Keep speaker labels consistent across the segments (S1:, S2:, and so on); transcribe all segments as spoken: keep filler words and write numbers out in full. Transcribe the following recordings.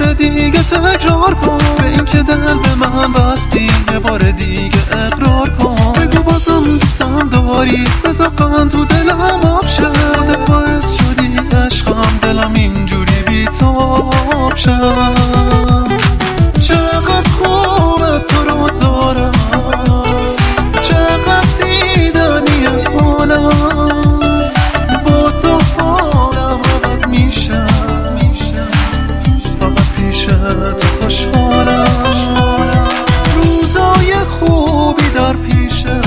S1: بار دیگه تکرار کن، به این که دل به من بستی یه بار دیگه اقرار کن. بگو بازم دوستم داری، بذار قند تو دلم آب شه. خودت باعث شدی عشقم دلم اینجوری بی‌تاب شه. چقدر خوبه تو رو دارم، چقدر دیدنی حالم، با تو حالم عوض میشه، فقط پیش تو خوشحالم. روزای خوبی در پیشه،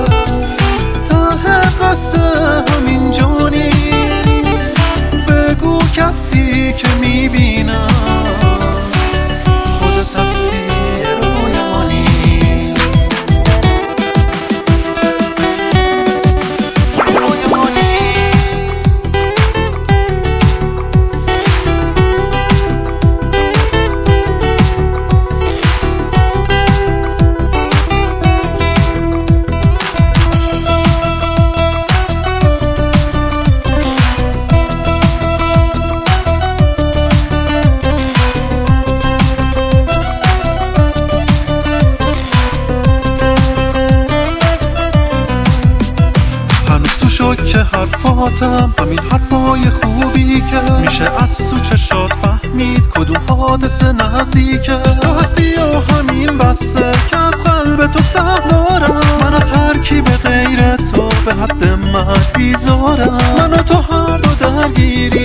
S1: ته قصه همینجا نیست. بگو کسی که میبینم خودت هستی رویانی. که حرفاتم همین حرفای خوبی که میشه از تو چشات فهمید کدوم حادثه نزدیکه. تو هستی و همین بسه که از قلب تو سهم دارم. من از هر کی به غیر تو به حد مرگ بیزارم. من و تو هر دو درگیری